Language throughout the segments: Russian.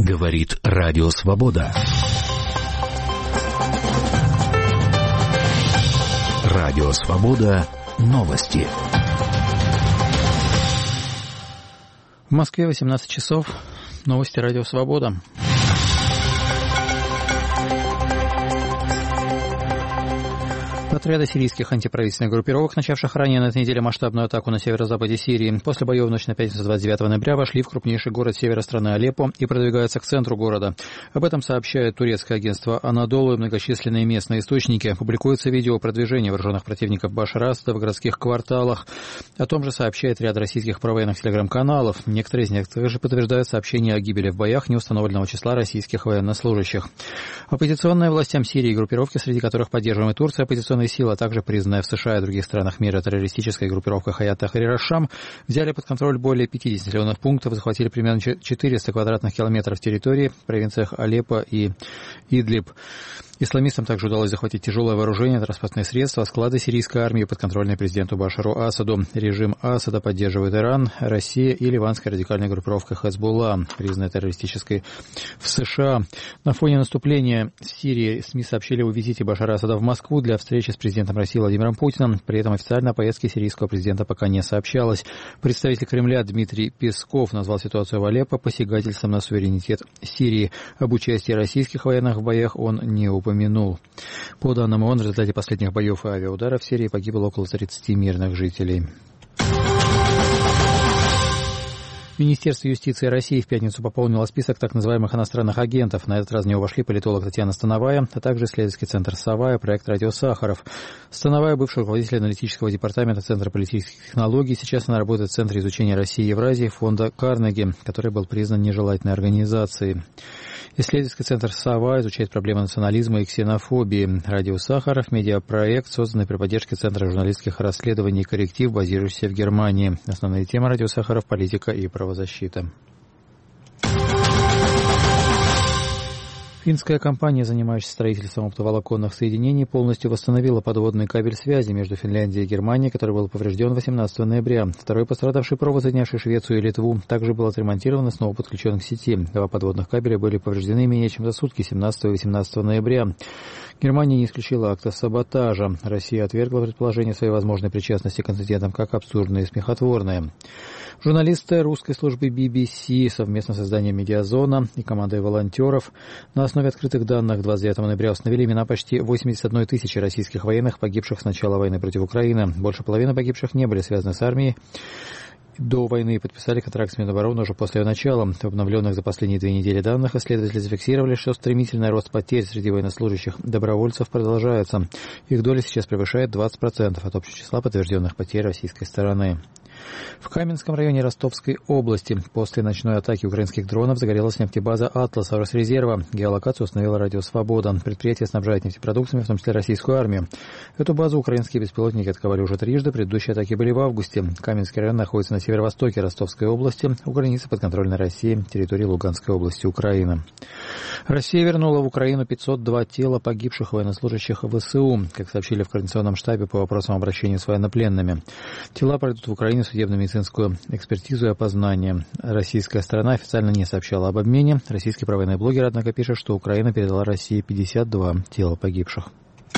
Говорит Радио Свобода. Радио Свобода. Новости. В Москве 18 часов. Новости Радио Свобода. Отряды сирийских антиправительственных группировок, начавших ранее на этой неделе масштабную атаку на северо-западе Сирии, после боев в ночь на пятницу 29 ноября вошли в крупнейший город севера страны Алеппо и продвигаются к центру города. Об этом сообщает турецкое агентство «Анадолу» и многочисленные местные источники. Публикуется видео продвижения вооруженных противников Башара Асада в городских кварталах. О том же сообщает ряд российских провоенных телеграм-каналов. Некоторые из них также подтверждают сообщения о гибели в боях неустановленного числа российских военнослужащих. Оппозиционные властям Сирии группировки, среди которых поддерживаемая Турция, оппозиционные силы, а также признанная в США и других странах мира террористической группировкой Хаят Тахрир аш-Шам, взяли под контроль более 50 населенных пунктов, захватили примерно 400 квадратных километров территории в провинциях Алеппо и Идлиб. Исламистам также удалось захватить тяжелое вооружение, транспортные средства, склады сирийской армии, подконтрольные президенту Башару Асаду. Режим Асада поддерживает Иран, Россия и ливанская радикальная группировка Хезболла, признанная террористической в США. На фоне наступления в Сирии СМИ сообщили о визите Башара Асада в Москву для встречи с президентом России Владимиром Путиным. При этом официально о поездке сирийского президента пока не сообщалось. Представитель Кремля Дмитрий Песков назвал ситуацию в Алеппо посягательством на суверенитет Сирии. Об участии российских военных в боях он не упомянул. По данным ООН, в результате последних боев и авиаударов в Сирии погибло около 30 мирных жителей. Министерство юстиции России в пятницу пополнило список так называемых иностранных агентов. На этот раз в него вошли политолог Татьяна Становая, а также исследовательский центр «Сова» и проект «Радио Сахаров». Становая, бывший руководитель аналитического департамента Центра политических технологий, сейчас она работает в Центре изучения России и Евразии фонда Карнеги, который был признан нежелательной организацией. Исследовательский центр «Сова» изучает проблемы национализма и ксенофобии. «Радио Сахаров» — медиапроект, созданный при поддержке Центра журналистских расследований «Корректив», базирующийся в Германии. Основные темы «Радио Сахаров» — политика и правозащита. Финская компания, занимающаяся строительством оптоволоконных соединений, полностью восстановила подводный кабель связи между Финляндией и Германией, который был поврежден 18 ноября. Второй пострадавший провод, соединявший Швецию и Литву, также был отремонтирован и снова подключен к сети. Два подводных кабеля были повреждены менее чем за сутки, 17 и 18 ноября. Германия не исключила акта саботажа. Россия отвергла предположение своей возможной причастности к инцидентам как абсурдное и смехотворное. Журналисты русской службы BBC совместно с изданием «Медиазона» и командой волонтеров на основе открытых данных 29 ноября установили имена почти 81 тысячи российских военных, погибших с начала войны против Украины. Больше половины погибших не были связаны с армией. До войны подписали контракт с Минобороны уже после ее начала. В обновленных за последние 2 недели данных исследователи зафиксировали, что стремительный рост потерь среди военнослужащих добровольцев продолжается. Их доля сейчас превышает 20% от общего числа подтвержденных потерь российской стороны. В Каменском районе Ростовской области после ночной атаки украинских дронов загорелась нефтебаза «Атлас» Росрезерва. Геолокацию установила Радио Свобода. Предприятие снабжает нефтепродуктами, в том числе российскую армию. Эту базу украинские беспилотники атаковали уже трижды. Предыдущие атаки были в августе. Каменский район находится на северо-востоке Ростовской области, у границы подконтрольной России, территории Луганской области, Украины. Россия вернула в Украину 502 тела погибших военнослужащих ВСУ, как сообщили в Координационном штабе по вопросам обращения с военнопленными. Тела пройдут в Украине судебно-медицинскую экспертизу и опознание. Российская сторона официально не сообщала об обмене. Российский провоенный блогер, однако, пишет, что Украина передала России 52 тела погибших.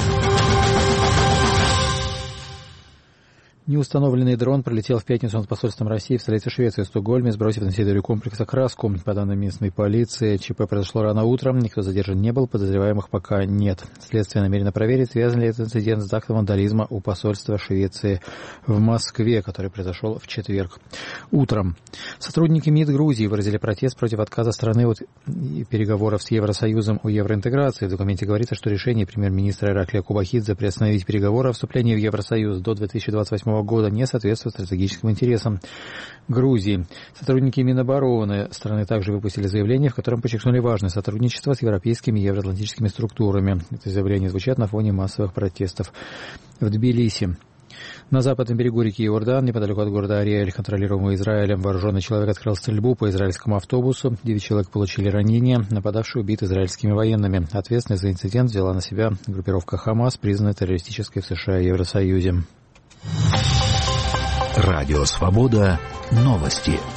Неустановленный дрон пролетел в пятницу над посольством России в столице Швеции, Стокгольме, сбросив на территорию комплекса краску. По данным местной полиции, ЧП произошло рано утром, никто задержан не был, подозреваемых пока нет. Следствие намерено проверить, связан ли этот инцидент с актом вандализма у посольства Швеции в Москве, который произошел в четверг утром. Сотрудники МИД Грузии выразили протест против отказа страны от переговоров с Евросоюзом о евроинтеграции. В документе говорится, что решение премьер-министра Ираклия Кубахидзе приостановить переговоры о вступлении в Евросоюз до 2028 года не соответствует стратегическим интересам Грузии. Сотрудники Минобороны страны также выпустили заявление, в котором подчеркнули важность сотрудничества с европейскими и евроатлантическими структурами. Это заявление звучат на фоне массовых протестов в Тбилиси. На западном берегу реки Иордан, неподалеку от города Ариэль, контролируемого Израилем, вооруженный человек открыл стрельбу по израильскому автобусу. 9 человек получили ранения. Нападавший убит израильскими военными. Ответственность за инцидент взяла на себя группировка «Хамас», признанная террористической в США и Евросоюзе. Радио Свобода. Новости.